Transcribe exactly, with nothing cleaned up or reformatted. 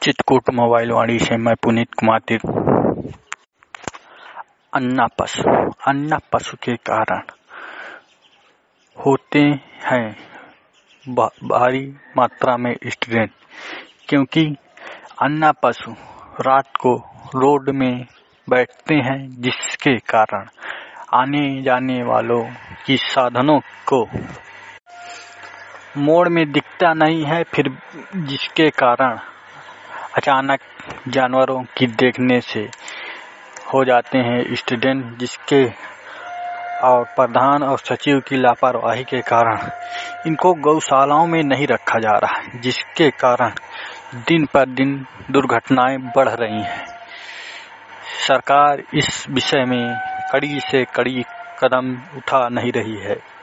Chitrakoot mobile वाणी से मैं पुनीत कुमार तिर। अन्ना पशु अन्ना पशु के कारण होते हैं भारी मात्रा में एक्सीडेंट, क्योंकि अन्ना पशु रात को रोड में बैठते हैं, जिसके कारण आने जाने वालों की साधनों को मोड़ में दिखता नहीं है, फिर जिसके कारण अचानक जानवरों की देखने से हो जाते हैं एक्सीडेंट, जिसके और प्रधान और सचिव की लापरवाही के कारण इनको गौशालाओं में नहीं रखा जा रहा है, जिसके कारण दिन पर दिन दुर्घटनाएं बढ़ रही हैं। सरकार इस विषय में कड़ी से कड़ी कदम उठा नहीं रही है।